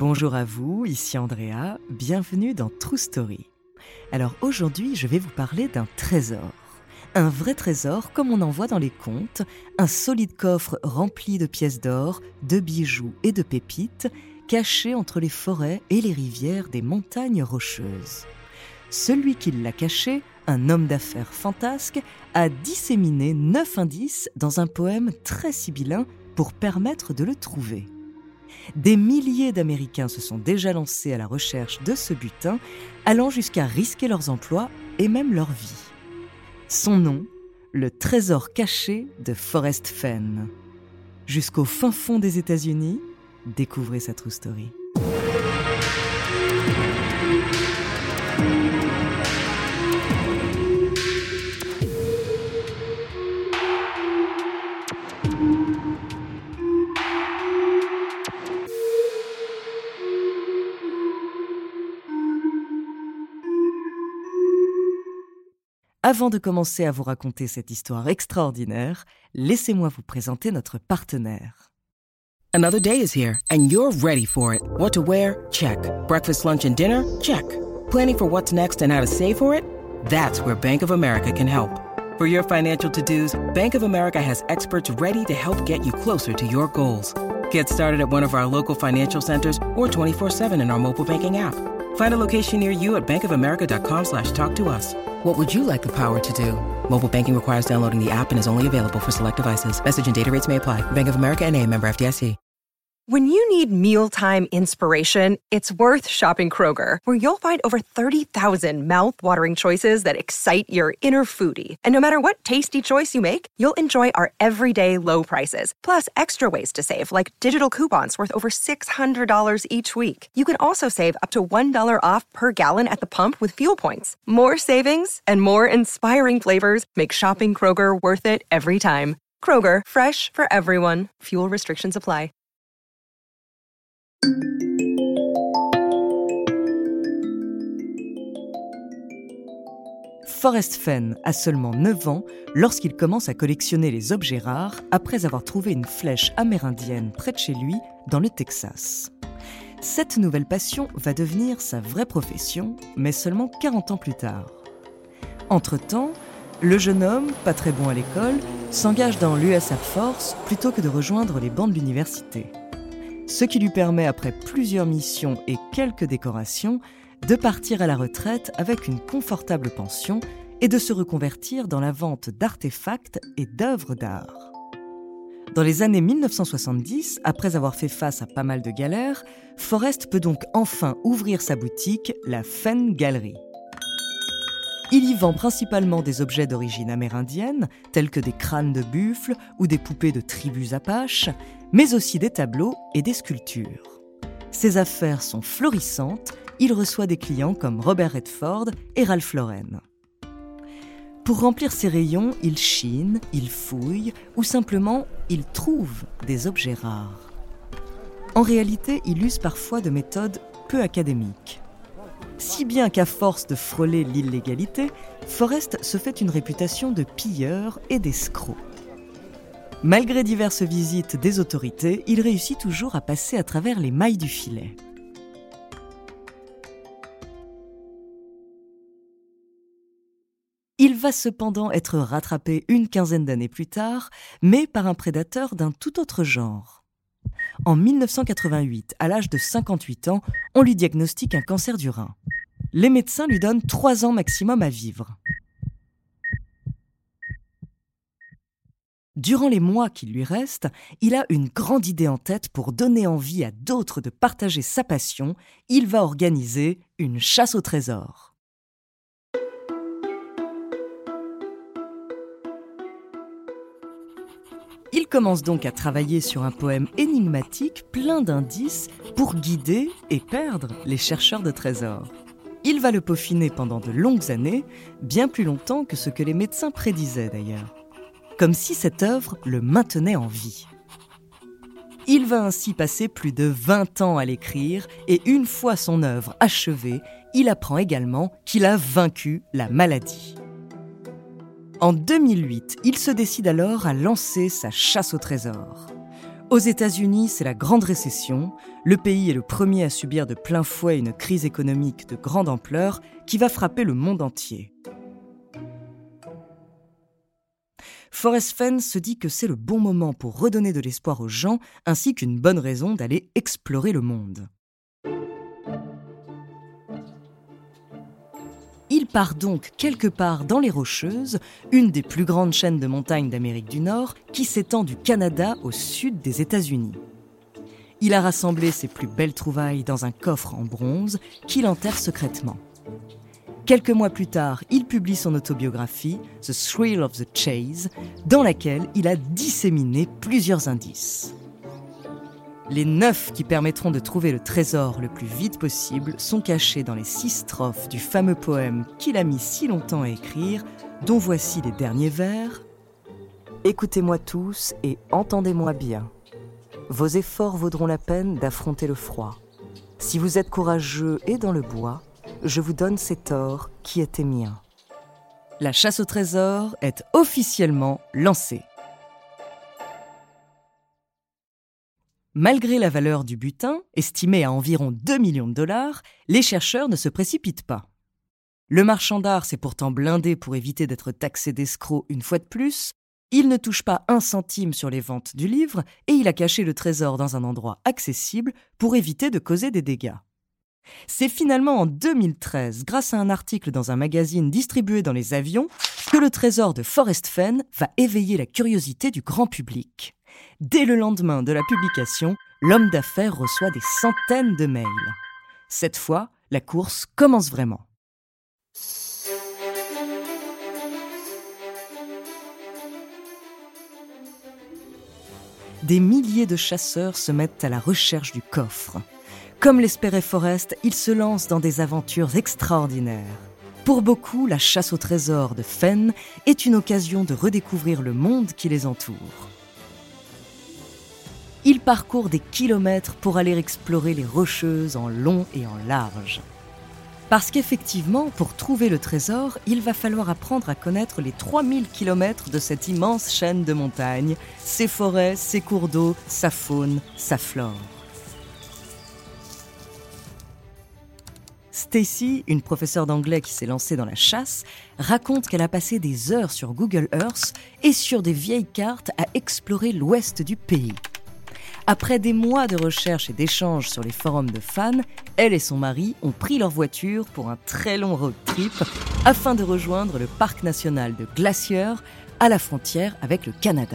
Bonjour à vous, ici Andrea, bienvenue dans True Story. Alors aujourd'hui, je vais vous parler d'un trésor. Un vrai trésor comme on en voit dans les contes, un solide coffre rempli de pièces d'or, de bijoux et de pépites, caché entre les forêts et les rivières des montagnes rocheuses. Celui qui l'a caché, un homme d'affaires fantasque, a disséminé 9 indices dans un poème très sibyllin pour permettre de le trouver. Des milliers d'Américains se sont déjà lancés à la recherche de ce butin, allant jusqu'à risquer leurs emplois et même leur vie. Son nom, le trésor caché de Forrest Fenn. Jusqu'au fin fond des États-Unis, découvrez sa true story. Avant de commencer à vous raconter cette histoire extraordinaire, laissez-moi vous présenter notre partenaire. Another day is here, and you're ready for it. What to wear? Check. Breakfast, lunch, and dinner? Check. Planning for what's next and how to save for it? That's where Bank of America can help. For your financial to-dos, Bank of America has experts ready to help get you closer to your goals. Get started at one of our local financial centers or 24/7 in our mobile banking app. Find a location near you at bankofamerica.com/talktous. What would you like the power to do? Mobile banking requires downloading the app and is only available for select devices. Message and data rates may apply. Bank of America N.A., member FDIC. When you need mealtime inspiration, it's worth shopping Kroger, where you'll find over 30,000 mouth-watering choices that excite your inner foodie. And no matter what tasty choice you make, you'll enjoy our everyday low prices, plus extra ways to save, like digital coupons worth over $600 each week. You can also save up to $1 off per gallon at the pump with fuel points. More savings and more inspiring flavors make shopping Kroger worth it every time. Kroger, fresh for everyone. Fuel restrictions apply. Forrest Fenn a seulement 9 ans lorsqu'il commence à collectionner les objets rares après avoir trouvé une flèche amérindienne près de chez lui dans le Texas. Cette nouvelle passion va devenir sa vraie profession, mais seulement 40 ans plus tard. Entre-temps, le jeune homme, pas très bon à l'école, s'engage dans l'US Air Force plutôt que de rejoindre les bancs de l'université. Ce qui lui permet, après plusieurs missions et quelques décorations, de partir à la retraite avec une confortable pension et de se reconvertir dans la vente d'artefacts et d'œuvres d'art. Dans les années 1970, après avoir fait face à pas mal de galères, Forrest peut donc enfin ouvrir sa boutique, la Fenn Gallery. Il y vend principalement des objets d'origine amérindienne, tels que des crânes de buffle ou des poupées de tribus apaches, mais aussi des tableaux et des sculptures. Ses affaires sont florissantes, il reçoit des clients comme Robert Redford et Ralph Lauren. Pour remplir ses rayons, il chine, il fouille ou simplement il trouve des objets rares. En réalité, il use parfois de méthodes peu académiques. Si bien qu'à force de frôler l'illégalité, Forrest se fait une réputation de pilleur et d'escroc. Malgré diverses visites des autorités, il réussit toujours à passer à travers les mailles du filet. Il va cependant être rattrapé une quinzaine d'années plus tard, mais par un prédateur d'un tout autre genre. En 1988, à l'âge de 58 ans, on lui diagnostique un cancer du rein. Les médecins lui donnent 3 ans maximum à vivre. Durant les mois qui lui restent, il a une grande idée en tête pour donner envie à d'autres de partager sa passion. Il va organiser une chasse au trésor. Il commence donc à travailler sur un poème énigmatique plein d'indices pour guider et perdre les chercheurs de trésors. Il va le peaufiner pendant de longues années, bien plus longtemps que ce que les médecins prédisaient d'ailleurs. Comme si cette œuvre le maintenait en vie. Il va ainsi passer plus de 20 ans à l'écrire et une fois son œuvre achevée, il apprend également qu'il a vaincu la maladie. En 2008, il se décide alors à lancer sa chasse au trésor. Aux États-Unis, c'est la grande récession. Le pays est le premier à subir de plein fouet une crise économique de grande ampleur qui va frapper le monde entier. Forrest Fenn se dit que c'est le bon moment pour redonner de l'espoir aux gens ainsi qu'une bonne raison d'aller explorer le monde. Il part donc quelque part dans les Rocheuses, une des plus grandes chaînes de montagnes d'Amérique du Nord qui s'étend du Canada au sud des États-Unis. Il a rassemblé ses plus belles trouvailles dans un coffre en bronze qu'il enterre secrètement. Quelques mois plus tard, il publie son autobiographie, The Thrill of the Chase, dans laquelle il a disséminé plusieurs indices. Les 9 qui permettront de trouver le trésor le plus vite possible sont cachés dans les 6 strophes du fameux poème qu'il a mis si longtemps à écrire, dont voici les derniers vers. « Écoutez-moi tous et entendez-moi bien. Vos efforts vaudront la peine d'affronter le froid. Si vous êtes courageux et dans le bois, je vous donne cet or qui était mien. » La chasse au trésor est officiellement lancée. Malgré la valeur du butin, estimée à environ 2 millions de dollars, les chercheurs ne se précipitent pas. Le marchand d'art s'est pourtant blindé pour éviter d'être taxé d'escroc une fois de plus. Il ne touche pas 1 centime sur les ventes du livre et il a caché le trésor dans un endroit accessible pour éviter de causer des dégâts. C'est finalement en 2013, grâce à un article dans un magazine distribué dans les avions, que le trésor de Forrest Fenn va éveiller la curiosité du grand public. Dès le lendemain de la publication, l'homme d'affaires reçoit des centaines de mails. Cette fois, la course commence vraiment. Des milliers de chasseurs se mettent à la recherche du coffre. Comme l'espérait Forrest, il se lance dans des aventures extraordinaires. Pour beaucoup, la chasse au trésor de Fenn est une occasion de redécouvrir le monde qui les entoure. Il parcourt des kilomètres pour aller explorer les Rocheuses en long et en large. Parce qu'effectivement, pour trouver le trésor, il va falloir apprendre à connaître les 3000 kilomètres de cette immense chaîne de montagnes, ses forêts, ses cours d'eau, sa faune, sa flore. Stacy, une professeure d'anglais qui s'est lancée dans la chasse, raconte qu'elle a passé des heures sur Google Earth et sur des vieilles cartes à explorer l'ouest du pays. Après des mois de recherche et d'échanges sur les forums de fans, elle et son mari ont pris leur voiture pour un très long road trip afin de rejoindre le parc national de Glacier à la frontière avec le Canada.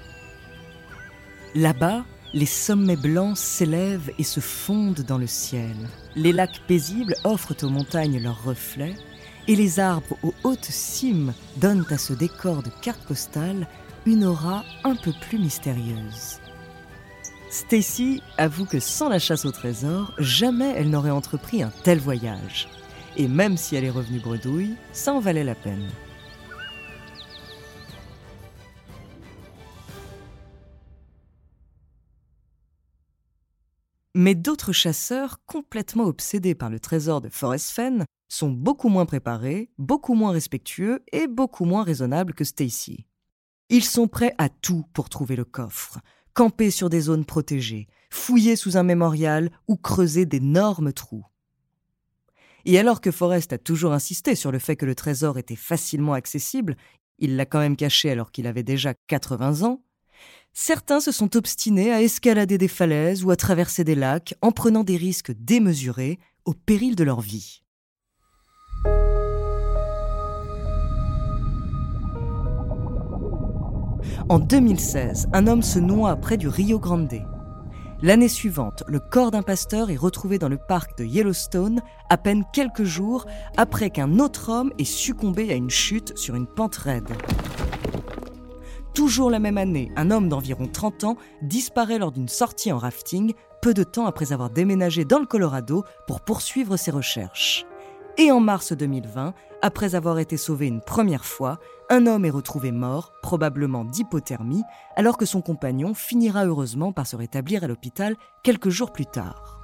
Là-bas, les sommets blancs s'élèvent et se fondent dans le ciel. Les lacs paisibles offrent aux montagnes leurs reflets et les arbres aux hautes cimes donnent à ce décor de carte postale une aura un peu plus mystérieuse. Stacy avoue que sans la chasse au trésor, jamais elle n'aurait entrepris un tel voyage. Et même si elle est revenue bredouille, ça en valait la peine. Mais d'autres chasseurs, complètement obsédés par le trésor de Forrest Fenn, sont beaucoup moins préparés, beaucoup moins respectueux et beaucoup moins raisonnables que Stacy. Ils sont prêts à tout pour trouver le coffre. Camper sur des zones protégées, fouiller sous un mémorial ou creuser d'énormes trous. Et alors que Forrest a toujours insisté sur le fait que le trésor était facilement accessible, il l'a quand même caché alors qu'il avait déjà 80 ans, certains se sont obstinés à escalader des falaises ou à traverser des lacs en prenant des risques démesurés au péril de leur vie. En 2016, un homme se noie près du Rio Grande. L'année suivante, le corps d'un pasteur est retrouvé dans le parc de Yellowstone à peine quelques jours après qu'un autre homme ait succombé à une chute sur une pente raide. Toujours la même année, un homme d'environ 30 ans disparaît lors d'une sortie en rafting, peu de temps après avoir déménagé dans le Colorado pour poursuivre ses recherches. Et en mars 2020, après avoir été sauvé une première fois, un homme est retrouvé mort, probablement d'hypothermie, alors que son compagnon finira heureusement par se rétablir à l'hôpital quelques jours plus tard.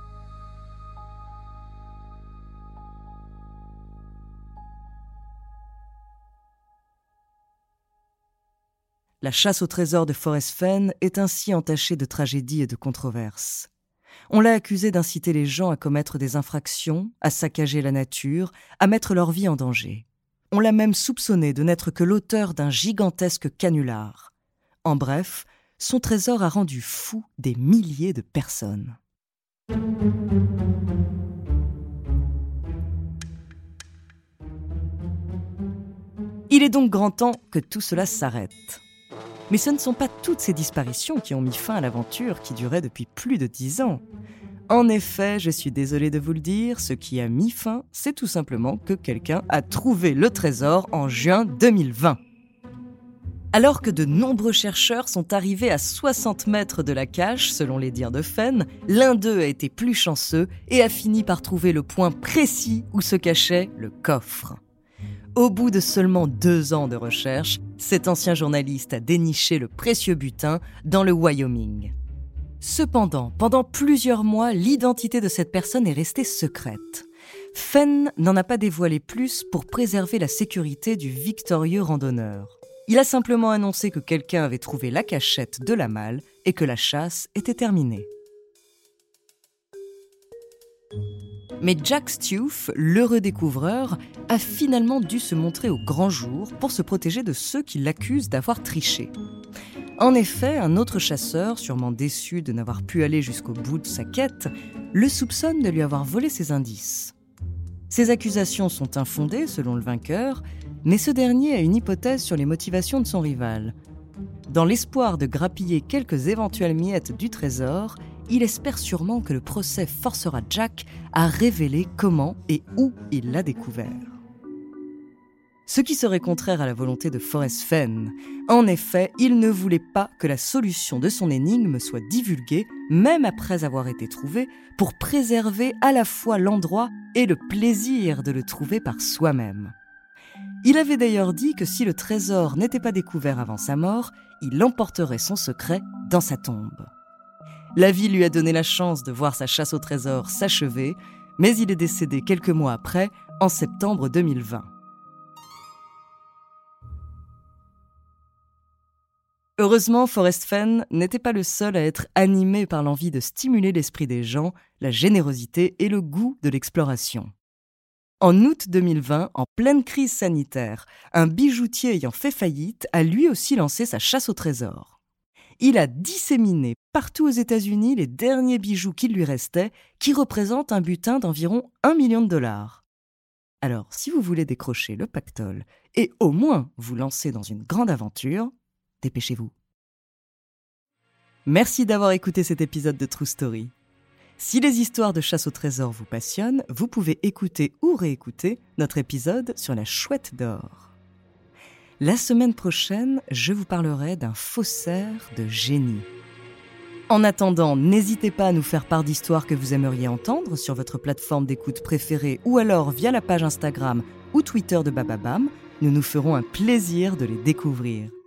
La chasse au trésor de Forrest Fenn est ainsi entachée de tragédies et de controverses. On l'a accusé d'inciter les gens à commettre des infractions, à saccager la nature, à mettre leur vie en danger. On l'a même soupçonné de n'être que l'auteur d'un gigantesque canular. En bref, son trésor a rendu fou des milliers de personnes. Il est donc grand temps que tout cela s'arrête. Mais ce ne sont pas toutes ces disparitions qui ont mis fin à l'aventure qui durait depuis plus de 10 ans. En effet, je suis désolée de vous le dire, ce qui a mis fin, c'est tout simplement que quelqu'un a trouvé le trésor en juin 2020. Alors que de nombreux chercheurs sont arrivés à 60 mètres de la cache, selon les dires de Fenn, l'un d'eux a été plus chanceux et a fini par trouver le point précis où se cachait le coffre. Au bout de seulement 2 ans de recherche, cet ancien journaliste a déniché le précieux butin dans le Wyoming. Cependant, pendant plusieurs mois, l'identité de cette personne est restée secrète. Fenn n'en a pas dévoilé plus pour préserver la sécurité du victorieux randonneur. Il a simplement annoncé que quelqu'un avait trouvé la cachette de la malle et que la chasse était terminée. Mais Jack Stewart, l'heureux découvreur, a finalement dû se montrer au grand jour pour se protéger de ceux qui l'accusent d'avoir triché. En effet, un autre chasseur, sûrement déçu de n'avoir pu aller jusqu'au bout de sa quête, le soupçonne de lui avoir volé ses indices. Ces accusations sont infondées selon le vainqueur, mais ce dernier a une hypothèse sur les motivations de son rival. Dans l'espoir de grappiller quelques éventuelles miettes du trésor, il espère sûrement que le procès forcera Jack à révéler comment et où il l'a découvert. Ce qui serait contraire à la volonté de Forrest Fenn. En effet, il ne voulait pas que la solution de son énigme soit divulguée, même après avoir été trouvée, pour préserver à la fois l'endroit et le plaisir de le trouver par soi-même. Il avait d'ailleurs dit que si le trésor n'était pas découvert avant sa mort, il emporterait son secret dans sa tombe. La vie lui a donné la chance de voir sa chasse au trésor s'achever, mais il est décédé quelques mois après, en septembre 2020. Heureusement, Forrest Fenn n'était pas le seul à être animé par l'envie de stimuler l'esprit des gens, la générosité et le goût de l'exploration. En août 2020, en pleine crise sanitaire, un bijoutier ayant fait faillite a lui aussi lancé sa chasse au trésor. Il a disséminé partout aux États-Unis les derniers bijoux qui lui restaient, qui représentent un butin d'environ $1 million. Alors, si vous voulez décrocher le pactole et au moins vous lancer dans une grande aventure, dépêchez-vous. Merci d'avoir écouté cet épisode de True Story. Si les histoires de chasse au trésor vous passionnent, vous pouvez écouter ou réécouter notre épisode sur la chouette d'or. La semaine prochaine, je vous parlerai d'un faussaire de génie. En attendant, n'hésitez pas à nous faire part d'histoires que vous aimeriez entendre sur votre plateforme d'écoute préférée ou alors via la page Instagram ou Twitter de Bababam. Nous nous ferons un plaisir de les découvrir.